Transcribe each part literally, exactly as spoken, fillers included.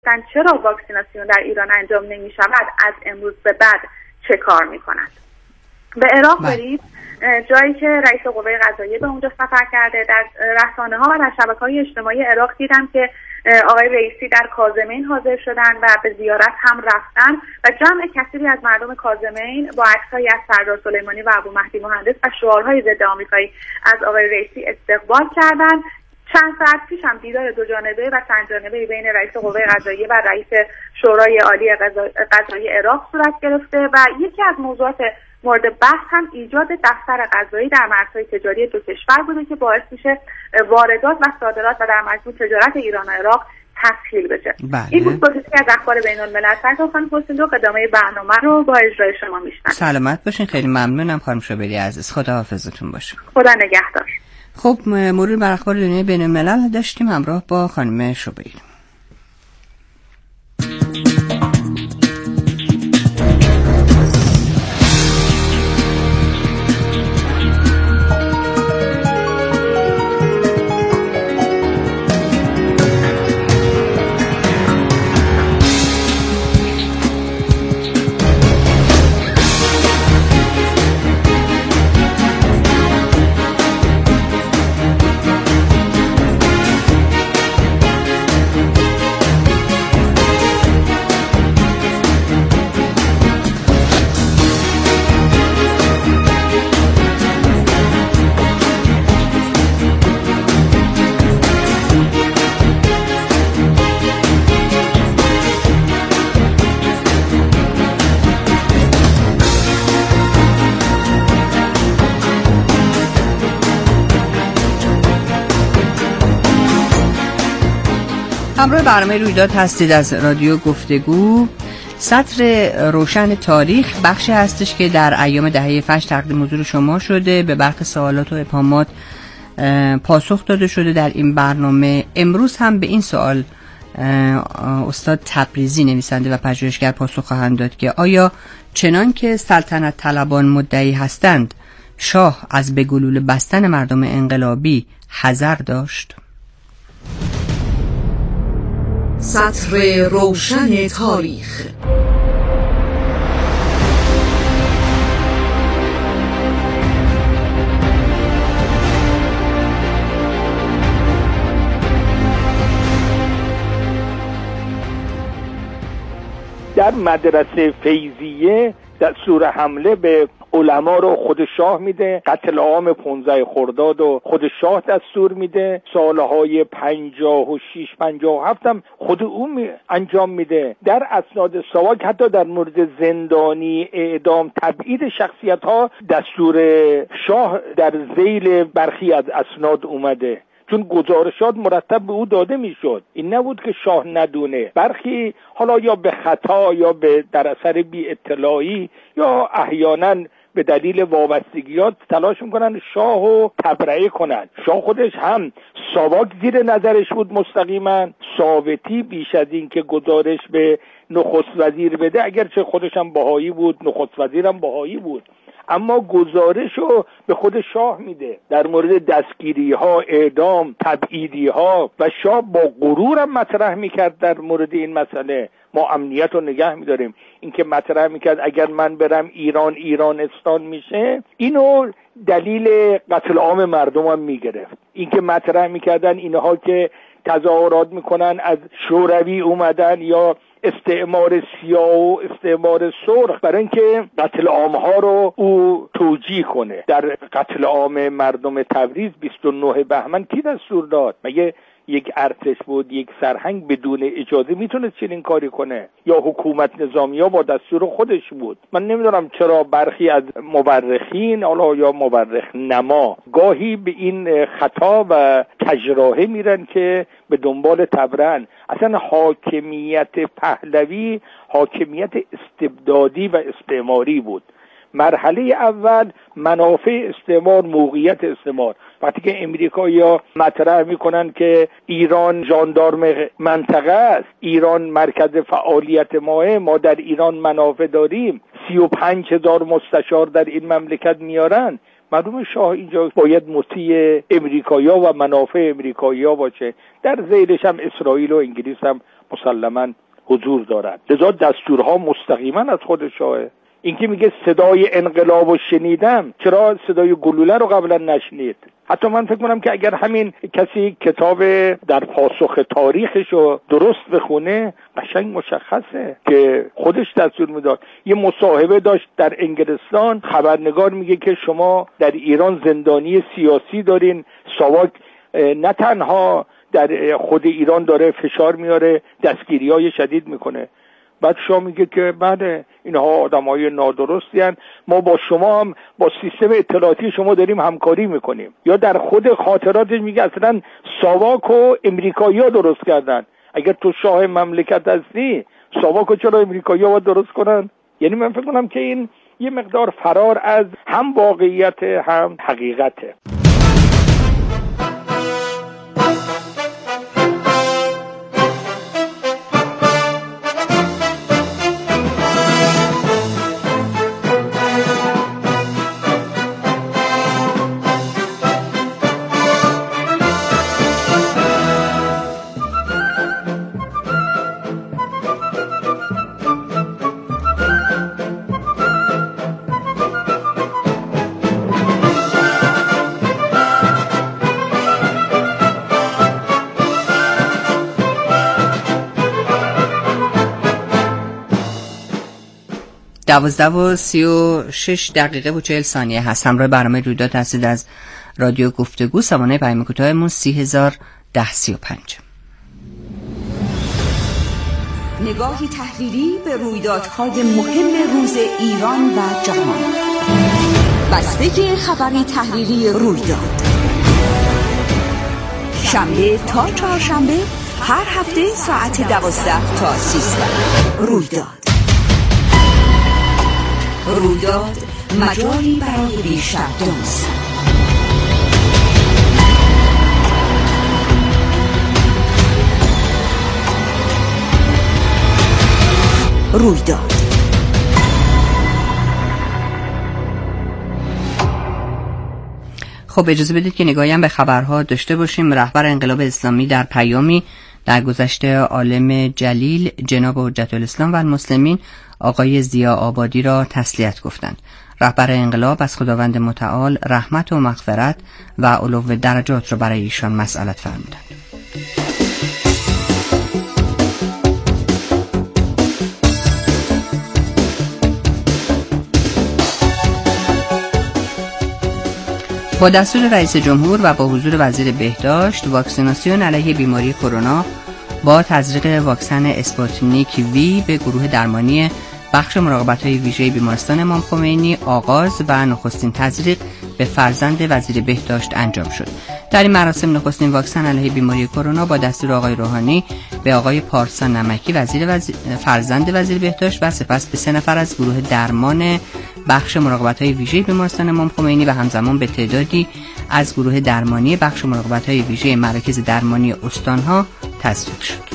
چرا واکسیناسیون در ایران انجام نمی شود، از امروز به بعد چه کار می کند. به عراق برید، جایی که رئیس قوه قضاییه به اونجا سفر کرده. در رسانه ها و در شبکه‌های اجتماعی عراق دیدم که آقای رئیسی در کاظمین حاضر شدن و به زیارت هم رفتن و جمع کثیری از مردم کاظمین با عکس‌هایی از سردار سلیمانی و ابو مهدی مهندس و شعارهای ضد آمریکایی از آقای رئیسی استقبال کردند. چند ساعت پیش هم دیدار دو جانبه و چند جانبه بین رئیس قوه قضاییه و رئیس شورای عالی قضایی عراق صورت گرفته و یکی از موضوعات مورد بحث هم ایجاد دفتر قضایی در مرزهای تجاری دو کشور بوده که باعث میشه واردات و صادرات و در مجموع تجارت ایران و عراق تسهیل بشه. بله. این بود گزارشی از اخبار بین الملل. خانم پرسیدو ادامه برنامه رو با اجرای شما میشنویم. سلامت باشین، خیلی ممنونم خانم شوبری عزیز. خدا حافظتون باشه. خدا نگهدار. خب مرور بر اخبار دنیای بین الملل داشتیم همراه با خانم شوبری. همراه برنامه رویداد هستید از رادیو گفتگو. سطر روشن تاریخ بخشی هستش که در ایام دهه فجر تقدیم حضور شما شده، به برخی سوالات و ابهامات پاسخ داده شده در این برنامه. امروز هم به این سوال استاد تبریزی نویسنده و پژوهشگر پاسخ خواهند داد که آیا چنان که سلطنت طلبان مدعی هستند شاه از به گلوله بستن مردم انقلابی حذر داشت؟ سطر روشن تاریخ. در مدرسه فیضیه دستور حمله به علما رو خود شاه میده، قتل عام پانزده خرداد و خود شاه دستور میده، سالهای پنجاه و شش پنجاه و هفت هم خود او می انجام میده. در اسناد ساواک حتی در مورد زندانی، اعدام، تبعید شخصیت ها دستور شاه در ذیل برخی از اسناد اومده، چون گزارشات مرتب به او داده میشد. این نبود که شاه ندونه. برخی حالا یا به خطا یا به در اثر بی اطلاعی یا احیانا به دلیل وابستگیات تلاش میکنن شاهو تبرئه کنن. شاه خودش هم ساواک زیر نظرش بود مستقیما، ثابتی بیش از این که گزارش به نخست وزیر بده، اگرچه خودش هم بهایی بود، نخست وزیر هم بهایی بود، اما گزارشو به خود شاه میده در مورد دستگیری ها، اعدام، تبعیدی ها، و شاه با غرورم مطرح میکرد در مورد این مسئله ما امنیت رو نگه میداریم. این که مطرح میکرد اگر من برم ایران ایرانستان میشه، اینو دلیل قتل عام مردم هم میگرفت. این که مطرح میکردن اینها که تظاهرات میکنن از شوروی اومدن یا استعمار سیاه و استعمار سرخ، برای اینکه قتل عام ها رو او توجیه کنه. در قتل عام مردم تبریز بیست و نه بهمن کی دستور داد؟ مگه یک ارتش بود، یک سرهنگ بدون اجازه میتونه چنین کاری کنه؟ یا حکومت نظامی ها با دستور خودش بود؟ من نمیدونم چرا برخی از مورخین حالا یا مورخ نما گاهی به این خطا و کژراهه میرن که به دنبال تبرن. اصلا حاکمیت پهلوی حاکمیت استبدادی و استعماری بود. مرحله اول منافع استعمار، موقعیت استعمار. وقتی که امریکایی‌ها مطرح میکنن که ایران ژاندارم منطقه است، ایران مرکز فعالیت ماه، ما در ایران منافع داریم، سی و پنج هزار مستشار در این مملکت میارن، معلومه شاه اینجا باید مطیع امریکایی‌ها و منافع امریکایی‌ها باشه. در ذیلش هم اسرائیل و انگلیس هم مسلماً حضور دارد. لذا دستورها مستقیما از خود شاهه. اینکه میگه صدای انقلاب رو شنیدم، چرا صدای گلوله رو قبلا نشنید؟ حتی من فکر کنم که اگر همین کسی کتاب در پاسخ تاریخش رو درست بخونه، قشنگ مشخصه که خودش دستور میداد. یه مصاحبه داشت در انگلستان، خبرنگار میگه که شما در ایران زندانی سیاسی دارین، ساواک نه تنها در خود ایران داره فشار میاره، دستگیری‌های شدید میکنه. بعد شما میگه که بله اینها آدمای نادرستی هستند، ما با شما هم با سیستم اطلاعاتی شما داریم همکاری میکنیم. یا در خود خاطراتش میگه اصلا ساواک و امریکایی‌ها درست کردن. اگر تو شاه مملکت هستی، ساواک چرا امریکایی‌ها باید درست کنن؟ یعنی من فکر کنم که این یه مقدار فرار از هم واقعیت هم حقیقته. دوازده و سی و شش دقیقه و چهل ثانیه هست. همراه برنامه رویداد هستید از رادیو گفتگو. سامانه پیام کوتاهمون سی هزار ده سی و پنج. نگاهی تحلیلی به رویدادهای مهم روز ایران و جهان. بستگی خبری تحلیلی رویداد، شنبه تا چهارشنبه هر هفته ساعت دوازده تا سیزده. رویداد رویداد مجالی برای بیشتر دانستن. رویداد. خب اجازه بدید که نگاهی هم به خبرها داشته باشیم. رهبر انقلاب اسلامی در پیامی در گذشته عالم جلیل جناب حجت الاسلام و المسلمین آقای ضیا آبادی را تسلیت گفتند. رهبر انقلاب از خداوند متعال رحمت و مغفرت و علو درجات را برای ایشان مسئلت فرمودند. با دستور رئیس جمهور و با حضور وزیر بهداشت، واکسیناسیون علیه بیماری کرونا با تزریق واکسن اسپوتنیک وی به گروه درمانی بخش مراقبت‌های ویژه بیمارستان امام خمینی آغاز و نخستین تزریق به فرزند وزیر بهداشت انجام شد. در این مراسم نخستین واکسن علیه بیماری کرونا با دستور آقای روحانی به آقای پارسا نمکی وزیر وزیر فرزند وزیر بهداشت و سپس به سه نفر از گروه درمان بخش مراقبت‌های ویژه بیمارستان امام خمینی و همزمان به تعدادی از گروه درمانی بخش مراقبت‌های ویژه مراکز درمانی استان‌ها تزریق شد.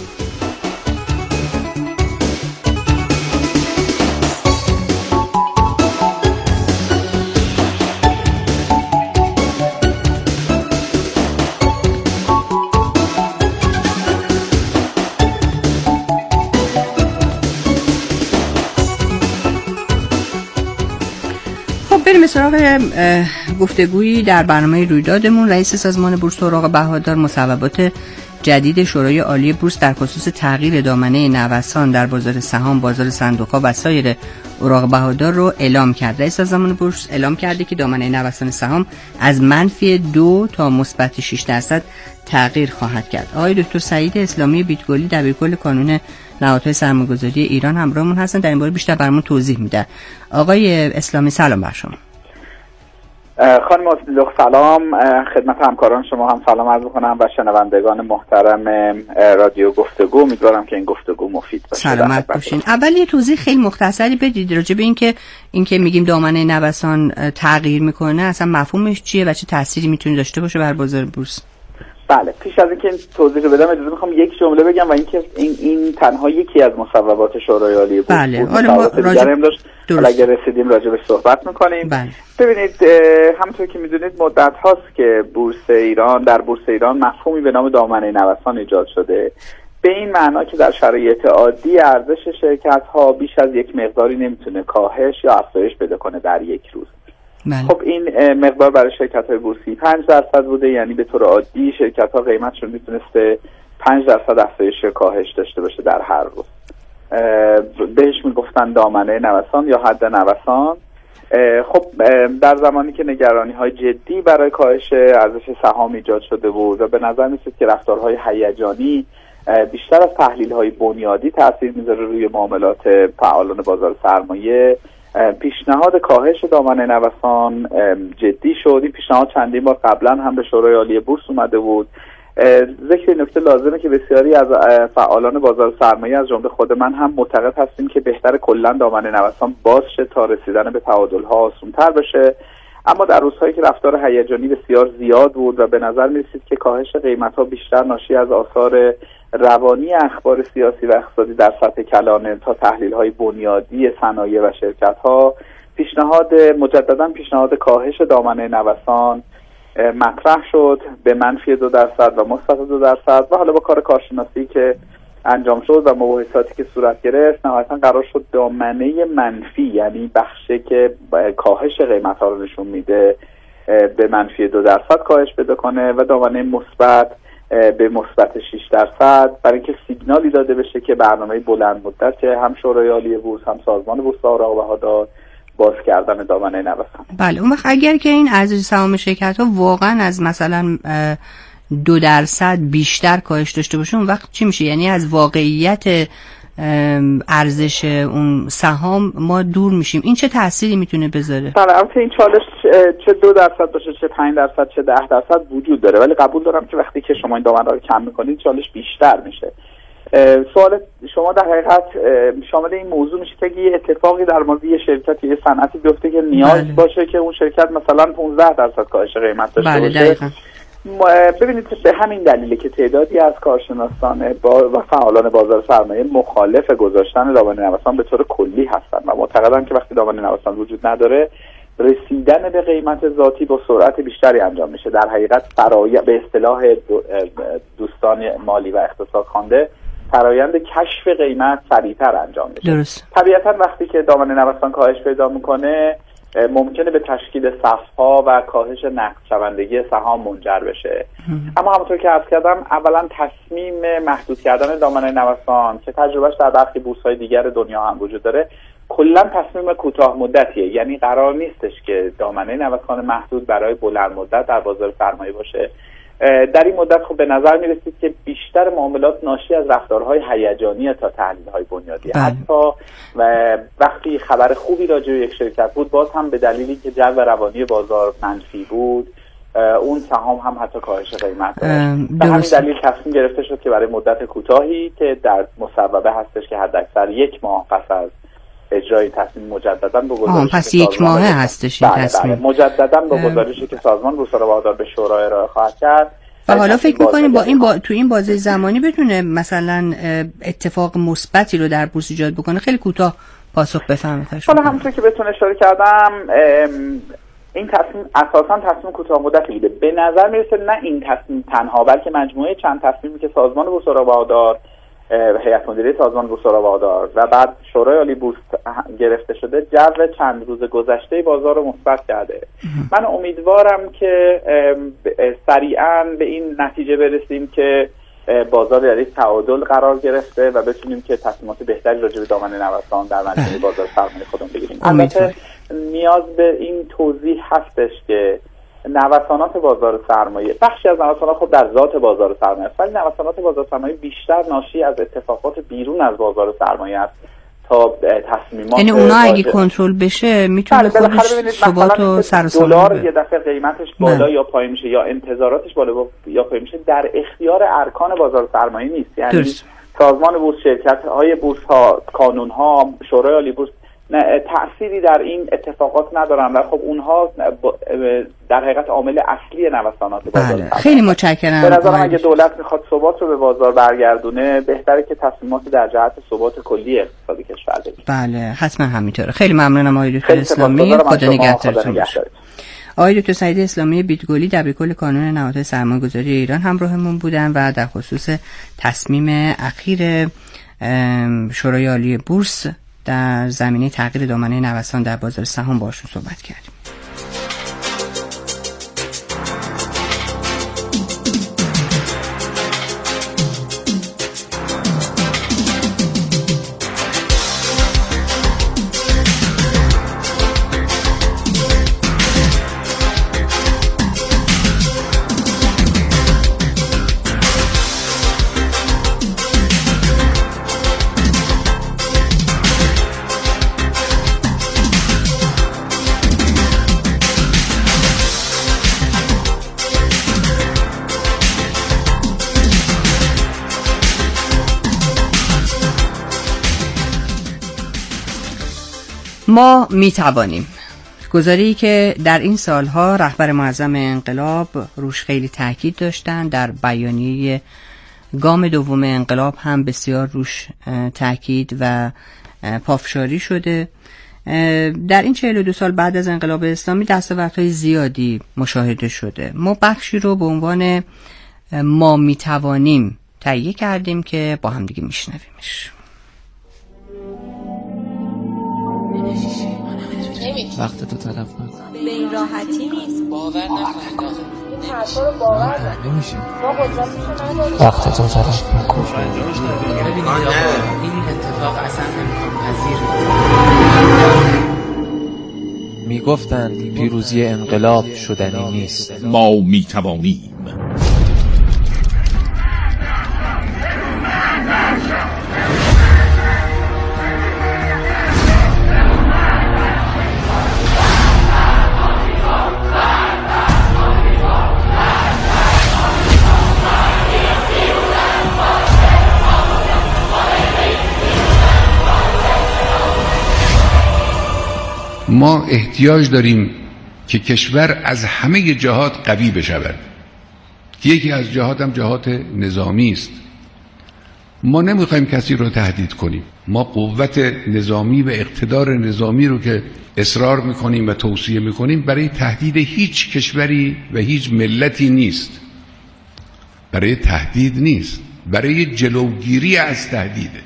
بریم سراغ گفتگویی در برنامه رویدادمون. رئیس سازمان بورس اوراق بهادار مصوبات جدید شورای عالی بورس در خصوص تغییر دامنه نوسان در بازار سهام، بازار صندوق‌ها و سایر اوراق بهادار رو اعلام کرد. رئیس سازمان بورس اعلام کرده که دامنه نوسان سهام از منفی دو تا مثبت شش درصد تغییر خواهد کرد. آقای دکتر سعید اسلامی بیتگلی دبیرکل کانون نهادهای سرمایه‌گذاری ایران همراهمون هستن، در این باره بیشتر برامون توضیح میده. آقای اسلامی سلام بر شما. خانم اسلوخ سلام خدمت همکاران شما هم سلام عرض می‌کنم و شنوندگان محترم رادیو گفتگو. امیدوارم که این گفتگو مفید باشه. سلامت باشین. اول یه توضیح خیلی مختصری بدید راجع به اینکه اینکه میگیم دامنه نوسان تغییر میکنه اصلا مفهومش چیه و چه تأثیری میتونه داشته باشه بر بازار بورس؟ بله، پیش از اینکه توضیح رو بدم اجازه میخوام یک جمله بگم و اینکه این این تنها یکی از مصوبات شورای عالی بورس بله. بود. حالا ما راجع اگه رسیدیم راجع بهش صحبت میکنیم. بله. ببینید همونطور که میدونید مدت هاست که بورس ایران در بورس ایران مفهومی به نام دامنه نوسان ایجاد شده به این معنا که در شرایط عادی ارزش شرکت ها بیش از یک مقداری نمیتونه کاهش یا افزایش پیدا کنه در یک روز. بله. خب این مقدار برای شرکت های بورسی پنج درصد بوده، یعنی به طور عادی شرکت ها قیمتشون میتونسته پنج درصد افزایش یا کاهش داشته باشه در هر روز. بهش میگفتن دامنه نوسان یا حد نوسان. خب در زمانی که نگرانی های جدی برای کاهش ارزش سهام ایجاد شده بود و به نظر میسید که رفتارهای هیجانی بیشتر از تحلیل های بنیادی تاثیر میذاره روی معاملات فعالان بازار سرمایه، پیشنهاد کاهش دامنه نوسان جدی شد. این پیشنهاد چندین بار قبلا هم به شورای عالی بورس اومده بود. ذکر این نکته لازمه که بسیاری از فعالان بازار سرمایه از جمله خود من هم معتقد هستیم که بهتر کلا دامنه نوسان باز شه تا رسیدن به تعادل‌ها آسان‌تر بشه. اما در روزهایی که رفتار هیجانی بسیار زیاد بود و به نظر می‌رسید که کاهش قیمت‌ها بیشتر ناشی از آثار روانی اخبار سیاسی و اقتصادی در سطح کلانه تا تحلیل‌های بنیادی صنایع و شرکت‌ها، پیشنهاد مجددا پیشنهاد کاهش دامنه نوسان مطرح شد به منفی دو درصد و مثبت دو درصد و حالا با کار کارشناسی که انجام شد و مباحثاتی که صورت گرفت نهایتا قرار شد دامنه منفی، یعنی بخشی که کاهش قیمت ها رو نشون میده، به منفی دو درصد کاهش پیدا کنه و دامنه مثبت به مثبت شش درصد، برای اینکه سیگنالی داده بشه که برنامه بلند مدت که هم شورای عالی بورس هم سازمان بورس اوراق بهادار باز کردن دامنه نوسان. بله، اون وقت اگر که این ارزش سهام شرکت ها واقعا از مثلا دو درصد بیشتر کاهش داشته باشه، اون وقت چی میشه؟ یعنی از واقعیت ارزش اون سهام ما دور میشیم. این چه تأثیری میتونه بذاره؟ بله، البته این چالش چه دو درصد باشه، چه پنج درصد، چه ده درصد وجود داره، ولی قبول دارم که وقتی که شما این دامنه رو کم میکنید چالش بیشتر میشه. سوال شما در حقیقت شامل این موضوع میشه که یه اتفاقی در مورد یه شرکت یه صنعتی بیفته که نیاز بله. باشه که اون شرکت مثلا پانزده درصد کاهش قیمت داشته بله باشه. دقیقا. ببینید به همین دلیله که تعدادی از کارشناسان با و فعالان بازار سرمایه مخالف گذاشتن دامنه نوسان به طور کلی هستن و معتقدن که وقتی دامنه نوسان وجود نداره رسیدن به قیمت ذاتی با سرعت بیشتری انجام میشه. در حقیقت فرآیند به اصطلاح دوستان مالی و اقتصاد خوانده فرآیند کشف قیمت سریعتر انجام میشه. درست. طبیعتا وقتی که دامنه نوسان کاهش پیدا میکنه ممکنه به تشکیل صفها و کاهش نقد شوندگی سهام منجر بشه. اما همونطور که عرض کردم اولا تصمیم محدود کردن دامنه نوسان که تجربهش در برخی بورس‌های دیگر دنیا هم وجود داره کلا تصمیم کوتاه مدتیه، یعنی قرار نیستش که دامنه نوسان محدود برای بلند مدت در بازار سرمایه باشه. در این مدت خب به نظر می رسید که بیشتر معاملات ناشی از رفتارهای هیجانی تا تحلیل‌های بنیادی. بله. حتی و وقتی خبر خوبی راجع به یک شرکت بود باز هم به دلیلی که جو روانی بازار منفی بود اون سهام هم حتی کاهش قیمت داشت. به همین دلیل تصمیم گرفته شد که برای مدت کوتاهی که در مصوبه هستش که حداکثر یک ماه پس از اجرای تصمیم مجددا به گزارش پس یک ماهه هستش این تصمیم. بله مجددا به گزارشی که سازمان بورس اوراق بهادار به شورای ارائه خواهد کرد. و حالا فکر می‌کنیم با این با تو این بازه زمانی بتونه مثلا اتفاق مثبتی رو در بورس ایجاد بکنه؟ خیلی کوتاه پاسخ بفرمایید. حالا همونطور که بهتون اشاره کردم این تصمیم اساساً تصمیم کوتاه مدتی بوده. به نظر میرسه نه این تصمیم تنها بلکه مجموعه چند تصمیمی که سازمان بورس اوراق بهادار، هیئت مدیره سازمان بورس اوراق بهادار و بعد شورای عالی بورس گرفته شده جو چند روز گذشته بازار رو مثبت کرده. من امیدوارم که سریعاً به این نتیجه برسیم که بازار در یک تعادل قرار گرفته و بتونیم که تصمیمات بهتری راجع به دامنه نوسان در منطقه بازار سرمایه خودمون بگیریم. البته نیاز به این توضیح هستش که نوسانات بازار سرمایه، بخشی از نوسانات خب در ذات بازار سرمایه است، ولی نوسانات بازار سرمایه بیشتر ناشی از اتفاقات بیرون از بازار سرمایه است تا تصمیمات. یعنی اونا اگه کنترل بشه میتونه خودش ثبات و سر و سامون دلار یه دفعه قیمتش بالا یا پایین میشه یا انتظاراتش بالا یا پایین میشه در اختیار ارکان بازار سرمایه نیست. یعنی درست. سازمان بورس، شرکت‌های بورس ها، کانون ها، شورای عالی بورس نه تأثیری در این اتفاقات ندارن و خب اونها در حقیقت عامل اصلی نوسانات بازار. بله. خیلی متشکرم. به نظرم اگه دولت میخواد ثبات رو به بازار برگردونه بهتره که تصمیمات در جهت ثبات کلی اقتصادی کشور بگیره. بله حتما همینطوره. خیلی ممنونم آقای دکتر اسلامی. خدا نگهدارتون باشه. آقای دکتر سعید اسلامی بیتگلی دبیرکل کانون نهادهای سرمایه‌گذاری ایران همراهمون بودن و در خصوص تصمیم اخیر شورای عالی بورس در زمینه تغییر دامنه نوسان در بازار سهام باشون صحبت کردیم. ما می توانیم گزاره‌ای که در این سالها رهبر معظم انقلاب روش خیلی تاکید داشتن، در بیانیه گام دوم انقلاب هم بسیار روش تاکید و پافشاری شده. در این چهل و دو سال بعد از انقلاب اسلامی دستاوردهای زیادی مشاهده شده. ما بخشی رو به عنوان ما می توانیم تهیه کردیم که با هم دیگه میشنویمش. وقت تو تلف نکن. به این راحتی نیست. باور نکنید این حرفا رو باور نمیشه. ما قدرتشو نداریم. وقت تو تلف نکن. ببینید آقا این اتفاق اصلا امکان پذیر نیست. میگفتند پیروزی انقلاب شدنی نیست. ما میتوانیم. ما احتیاج داریم که کشور از همه جهات قوی بشود. یکی از جهات هم جهات نظامی است. ما نمیخوایم کسی رو تهدید کنیم. ما قوت نظامی و اقتدار نظامی رو که اصرار میکنیم و توصیه میکنیم برای تهدید هیچ کشوری و هیچ ملتی نیست. برای تهدید نیست، برای جلوگیری از تهدیده،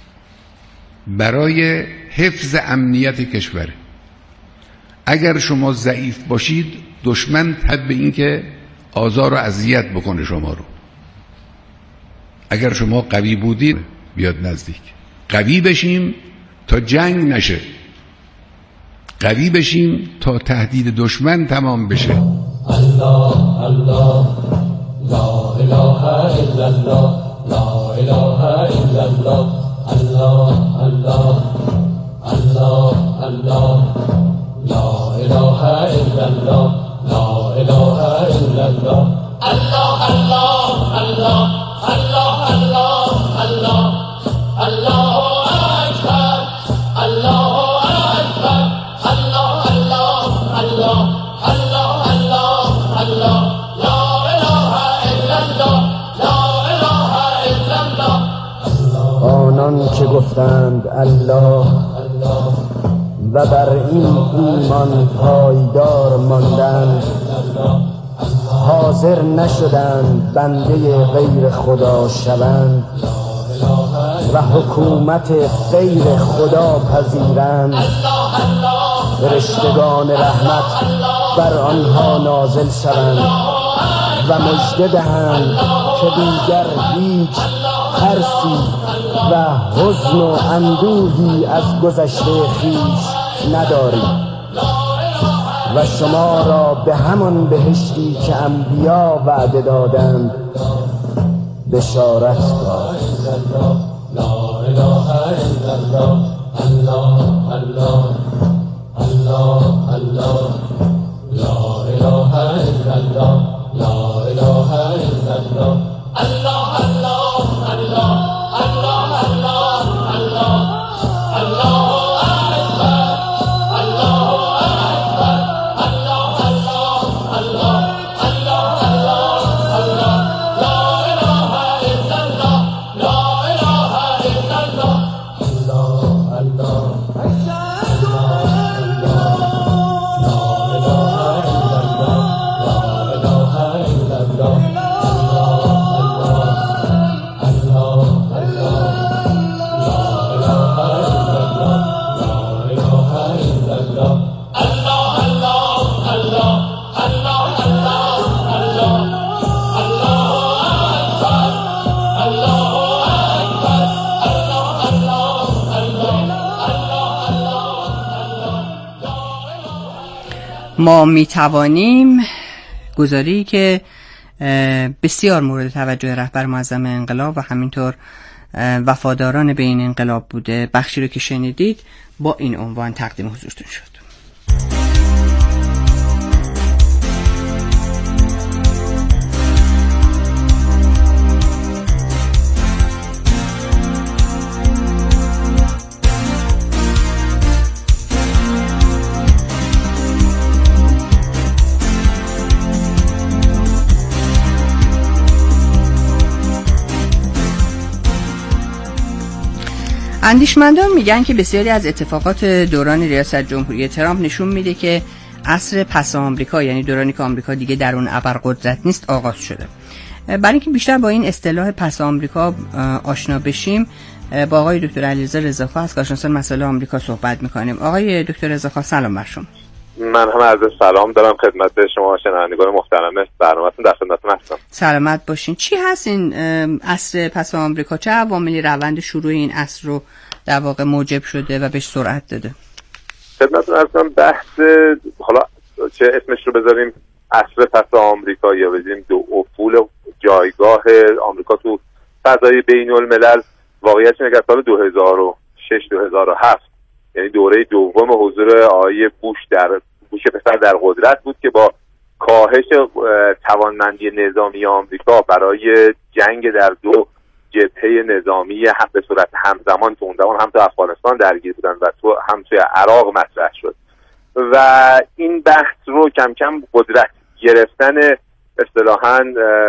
برای حفظ امنیت کشوره. اگر شما ضعیف باشید دشمن تد به این که آزار و اذیت بکنه شما رو. اگر شما قوی بودید بیاد نزدیک. قوی بشیم تا جنگ نشه، قوی بشیم تا تهدید دشمن تمام بشه. الله الله لا اله الا الله لا اله الا الله الله الله الله الله لا اله الا الله لا اله الا الله الله الله الله الله الله الله الله اکبر الله اکبر الله الله الله الله الله الله لا اله الا الله لا اله الا الله. آنان که گفتند الله و بر این ایمان پایدار ماندند، حاضر نشدند بنده غیر خدا شوند و حکومت غیر خدا پذیرند. فرشتگان رحمت بر آنها نازل شوند و مژده دهند که دیگر هیچ ترسی و حزن و اندوهی از گذشته خویش نداریم و شما را به همان بهشتی که انبیا وعده دادند بشارت داد. لا اله الا الله الله الله الله الله لا اله الا الله لا اله الا الله الله الله الله الله الله الله الله الله ما می توانیم گزاری که بسیار مورد توجه رهبر معظم انقلاب و همینطور وفاداران به این انقلاب بوده، بخشی رو که شنیدید با این عنوان تقدیم حضورتون شد. اندیشمندان میگن که بسیاری از اتفاقات دوران ریاست جمهوری ترامپ نشون میده که عصر پس آمریکا، یعنی دورانی که آمریکا دیگه در اون ابرقدرت نیست، آغاز شده. برای اینکه بیشتر با این اصطلاح پس آمریکا آشنا بشیم، با آقای دکتر علیرضا رضاخواه از کارشناس مسائل آمریکا صحبت میکنیم. آقای دکتر رضاخواه سلام بر شما. من هم عرض سلام دارم خدمت شما شنوندگان محترم برنامه‌تون، در خدمتتون هستم. سلامت باشین. چی هست این عصر پس آمریکا؟ چه عواملی روند شروع این عصر رو در واقع موجب شده و بهش سرعت داده؟ خدمتتون هستم. بحث حالا چه اسمش رو بذاریم، عصر پس آمریکا یا بذاریم دو افول جایگاه آمریکا تو فضای بین الملل، واقعیتش اینه که سال دو هزار و شش دو هزار و هفت یعنی دوره دوم حضور آقای بوش در بوش پسر در قدرت بود که با کاهش توانمندی نظامی آمریکا برای جنگ در دو جبهه نظامی هم به صورت همزمان تو اون زمان هم تو افغانستان درگیر بودن و تو هم توی عراق مطرح شد و این بحث رو کم کم قدرت گرفتن اصطلاحاً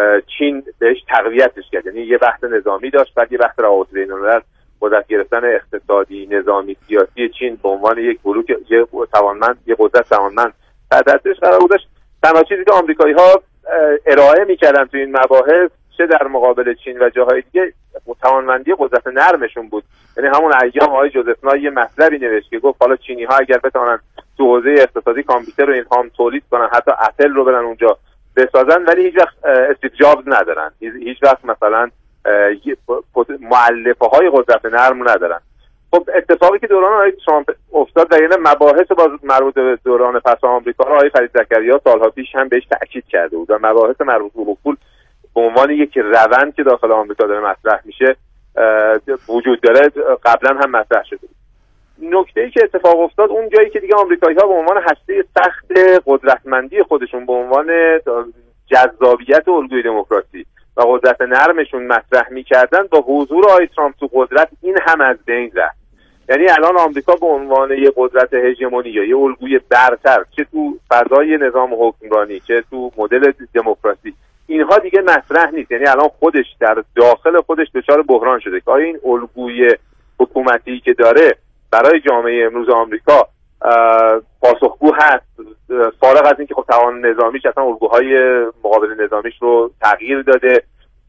چین بهش تقویتش کرد. یعنی یه بحث نظامی داشت، بعد یه بحث روابط بین‌الملل، قدرت گرفتن اقتصادی، نظامی، سیاسی چین به عنوان یک بلوک، یک توانمند، یک قدرت توانمند در دستش قرار داشت. تنها چیزی که آمریکایی‌ها ارائه می‌کردن تو این مباحث، چه در مقابل چین و جاهای دیگه، توانمندی قدرت نرمشون بود. یعنی همون ایام آقای جوزف نای یه مطلبی نوشت که گفت حالا چینی‌ها اگر بتونن تو حوزه اقتصادی کامپیوتر رو اینها هم تولید کنن، حتی اپل رو برن اونجا بسازن، ولی هیچ وقت استیو جابز ندارن، هیچ وقت مثلا مؤلفه‌های قدرت نرم ندارن. خب اتفاقی که دوران آقای ترامپ افتاد و یعنی مباحث باز مربوط به دوران پس آمریکا رو آقای فرید زکریا سالها پیش هم بهش تاکید کرده بود و مباحث مربوط به افول به عنوان یک روند که داخل آمریکا داره مطرح میشه وجود داره، قبلا هم مطرح شده بود. نکته‌ای که اتفاق افتاد اون جایی که دیگه آمریکایی‌ها به عنوان هسته سخت قدرتمندی خودشون، به عنوان جذابیت الگوی دموکراسی و قدرت نرمشون مطرح می‌کردن، با حضور آقای ترامپ تو قدرت این هم از بین رفت. یعنی الان آمریکا به عنوان یک قدرت هژمونی یا یک الگوی برتر، چه تو فضای نظام حکمرانی چه تو مدل دموکراسی، اینها دیگه مطرح نیست. یعنی الان خودش در داخل خودش دچار بحران شده که آیا این الگوی حکومتی که داره برای جامعه امروز آمریکا پاسخگو هست، فارغ از اینکه خب توان نظامیش اصلا الگوهای مقابل نظامیش رو تغییر داده،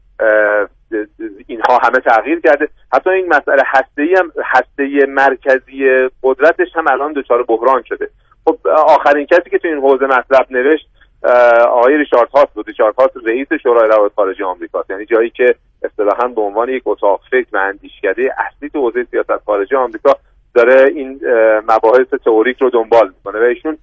اینها همه تغییر کرده. حتی این مسئله هسته‌ای هم، هسته مرکزی قدرتش هم الان دچار بحران شده. خب آخرین کسی که تو این حوزه مطلب نوشت آقای ریچارد هاس بود. ریچارد هاس رئیس شورای روابط خارجه آمریکا، یعنی جایی که اصطلاحاً به عنوان یک اتاق فکر و اندیشکده اصلی تو حوزه سیاست خارجه آمریکا داره این مباحث تئوریک رو دنبال میکنه و ایشون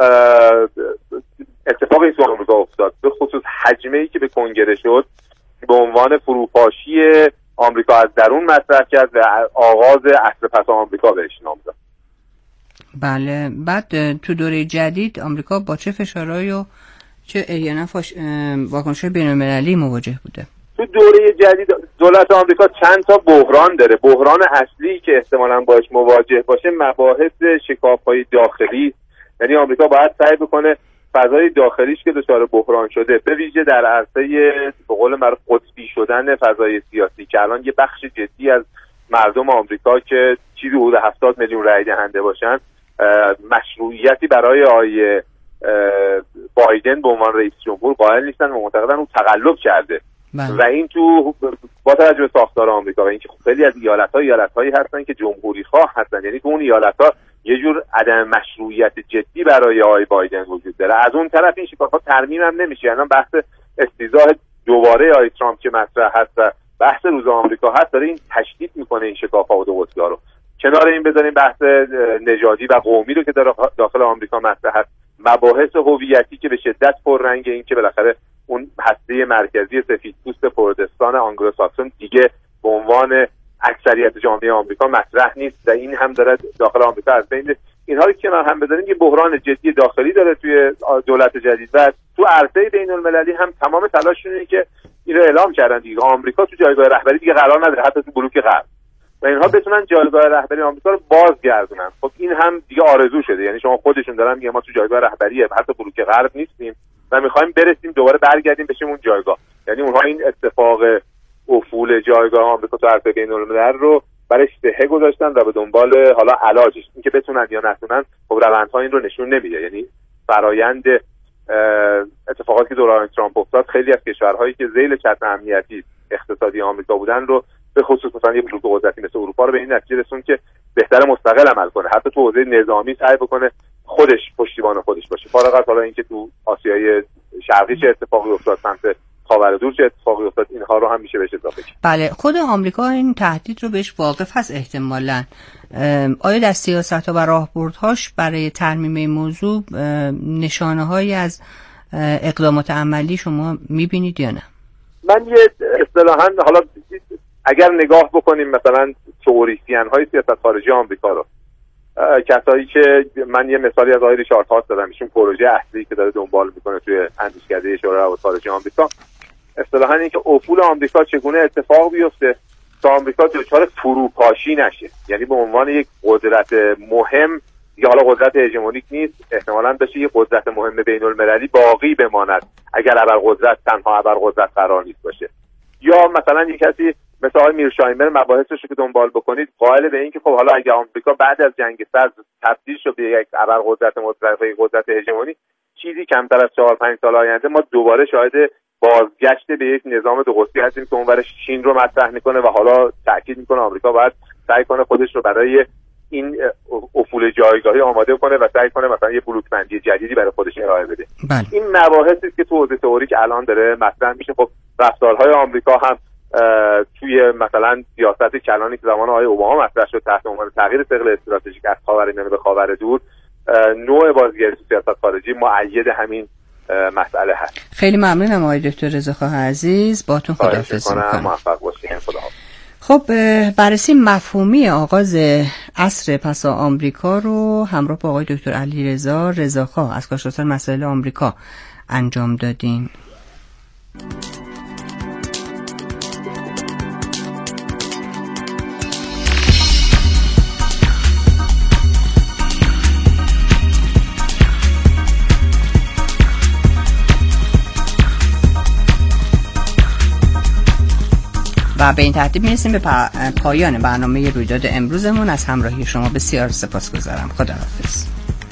اتفاقی تو آمریکا افتاد، به خصوص حجمه‌ای که به کنگره شد، به عنوان فروپاشی آمریکا از درون مطرح کرد و آغاز عصر پس آمریکا بهش نام داد. بله. بعد تو دوره جدید آمریکا با چه فشارهایی و چه احیانا فاش... واکنش‌های بین‌المللی مواجه بوده؟ تو دوره جدید دولت آمریکا چند تا بحران داره. بحران اصلی که احتمالاً باش مواجه باشه مباحث شکاف‌های داخلی، یعنی آمریکا باید سعی بکنه فضای داخلیش که دچار بحران شده، به ویژه در عرصه به قول معروف قطبی شدن فضای سیاسی که الان یه بخش جدی از مردم آمریکا که چیزی حدود هفتاد میلیون رای دهنده باشن، مشروعیتی برای آقای بایدن به عنوان رئیس جمهور قائل نیستن و معتقدن اون تقلب کرده. من. و این تو با توجه به ساختار آمریکا و اینکه خیلی از ایالت‌ها ایالت‌هایی هستن که جمهوری خواه هستن، یعنی تو اون ایالت‌ها یه جور عدم مشروعیت جدی برای آقای بایدن وجود داره. از اون طرف این شکاف‌ها ترمیم هم نمیشه. الان بحث استیضاح دوباره آقای ترامپ که مطرح هست و بحث روز آمریکا هست داره این تشدید میکنه این شکاف‌ها و دو قطبی‌ها رو کنار این بذاریم بحث نژادی و قومی رو که در داخل آمریکا مطرح هست، مباحث هویتی که به شدت پررنگه، این که بالاخره اون هسته مرکزی سفیدپوست پروتستان آنگلوساکسون دیگه به عنوان اکثریت جامعه آمریکا مطرح نیست و این هم داره داخل آمریکا از بین اینها رو کنار هم بذاریم یه بحران جدی داخلی داره توی دولت جدید و تو عرصه بین‌المللی هم تمام تلاششون اینه که این رو اعلام کردن دیگه آمریکا تو جایگاه رهبری دیگه قرار نداره، حتی تو بلوک غرب، و اینها بتونن جایگاه رهبری آمریکا رو بازگردونن. خب این هم دیگه آرزو شده، یعنی شما خودشون دارن میگن ما تو جایگاه رهبری حتی بلوک غرب نیستیم و می‌خوایم برسیم دوباره برگردیم بشیم اون جایگاه. یعنی اونها این اتفاق افول جایگاه آمریکا تو عرصه بین‌الملل رو برای اشتهه گذاشتن و به دنبال حالا علاجش، اینکه بتونن یا نتونن خب روندها این رو نشون نمیده. یعنی فرایند اتفاقاتی که دوران ترامپ افتاد خیلی از کشورهایی که ذیل چتر امنیتی اقتصادی آمریکا بودن رو به خصوص مثلا یه بلوک قدرتی مثل اروپا رو به این نتیجه رسون که بهتر مستقل عمل کنه، حتی تو حوزه نظامی سعی بکنه خودش پشتیبان خودش باشه، فارغ از حالا اینکه تو آسیای شرقی چه اتفاقی افتاد، سمت خاورمیانه چه اتفاقی افتاد، اینها رو هم میشه بهش اضافه کرد. بله، خود آمریکا این تهدید رو بهش واقف هست احتمالاً. آیا در سیاست‌ها و راهبردهاش برای ترمیم این موضوع نشانه‌هایی از اقدامات عملی شما می‌بینید یا نه؟ من یه اصطلاحاً حالا اگر نگاه بکنیم مثلا تئوریسین‌های سیاست خارجی آمریکا رو، کسایی که من یه مثالی از آقای ریچارد هاس دادم، ایشون پروژه اصلی که داره دنبال میکنه توی اندیشکده شورای روابط خارجی آمریکا، اصطلاحاً این که افول آمریکا چگونه اتفاق بیفته تا آمریکا دچار فروپاشی نشه، یعنی به عنوان یک قدرت مهم یا حالا قدرت هژمونیک نیست، احتمالاً بشه یک قدرت مهم بین‌المللی باقی بماند اگر ابرقدرت تنها ابرقدرت قرار نیست باشه. یا مثلا یک کسی مثل آقای میرشایمر مباحثش رو که دنبال بکنید قائل به این که خب حالا اگه آمریکا بعد از جنگ سرد تبدیل شد به یک ابرقدرت مطلقه قدرت هژمونیک، چیزی کمتر از چهار پنج سال آینده ما دوباره شاهد بازگشت به یک نظام دو قطبی هستیم که اونورش چین رو مطرح میکنه و حالا تاکید میکنه آمریکا باید سعی کنه خودش رو برای این افول جایگاهی آماده کنه و سعی کنه مثلا یه بلوک‌بندی جدیدی برای خودش ارائه بده. بله. این مباحثی که تو حوزه تئوریک الان داره مطرح میشه. خب رفتارهای آمریکا هم توی مثلا سیاست کلانی که زمان آقای اوباما مطرح شد تحت عنوان تغییر ثقل استراتژیک از خاورمیانه به خاور دور، نوع بازیگری تو سیاست خارجی مؤید همین مسئله هست. خیلی ممنونم آقای دکتر رضاخواه عزیز، باهاتون خداحافظی می‌کنم. موفق باشید. خدا. خب بررسی مفهومی آغاز عصر پسا آمریکا رو همراه با آقای دکتر علیرضا رضاخواه از کارشناسان مسائل آمریکا انجام دادیم. و به این ترتیب میرسیم به پایان برنامه رویداد امروزمون. از همراهی شما بسیار سپاسگزارم. خداحافظ.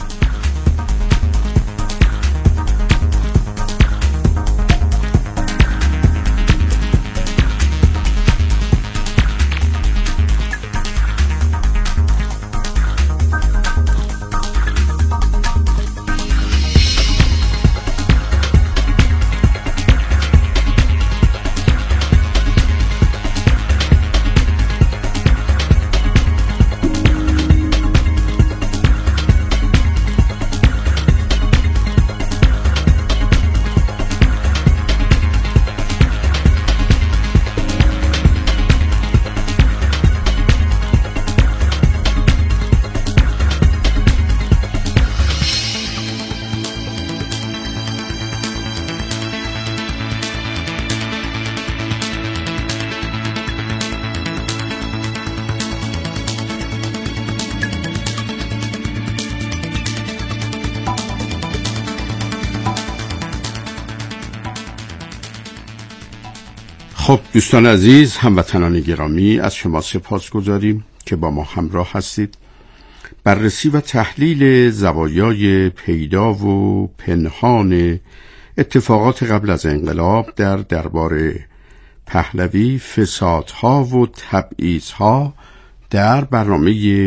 خب دوستان عزیز، هموطنان گرامی، از شما سپاس گذاریم که با ما همراه هستید. بررسی و تحلیل زوایای پیدا و پنهان اتفاقات قبل از انقلاب در دربار پهلوی، فسادها و تبعیضها در برنامه